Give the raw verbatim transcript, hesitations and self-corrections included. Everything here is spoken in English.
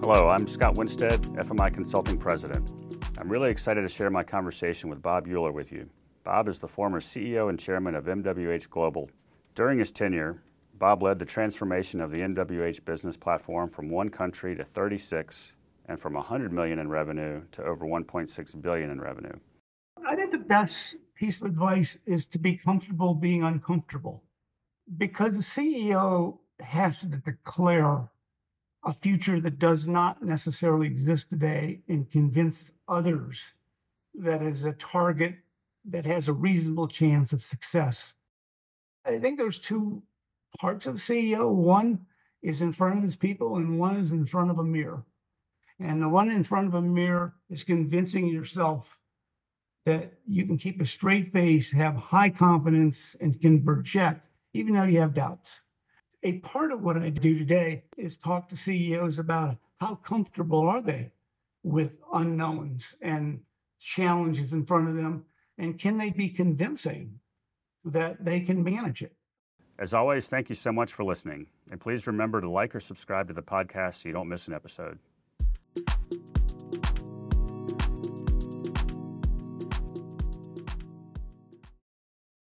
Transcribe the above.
Hello, I'm Scott Winstead, F M I Consulting President. I'm really excited to share my conversation with Bob Euler with you. Bob is the former C E O and chairman of M W H Global. During his tenure, Bob led the transformation of the M W H business platform from one country to thirty-six and from one hundred million dollars in revenue to over one point six billion dollars in revenue. I think the best piece of advice is to be comfortable being uncomfortable, because the C E O has to declare a future that does not necessarily exist today and convince others that is a target that has a reasonable chance of success. I think there's two parts of the C E O. One is in front of his people and one is in front of a mirror. And the one in front of a mirror is convincing yourself that you can keep a straight face, have high confidence, and can project even though you have doubts. A part of what I do today is talk to C E Os about how comfortable are they with unknowns and challenges in front of them, and can they be convincing that they can manage it. As always, thank you so much for listening. And please remember to like or subscribe to the podcast so you don't miss an episode.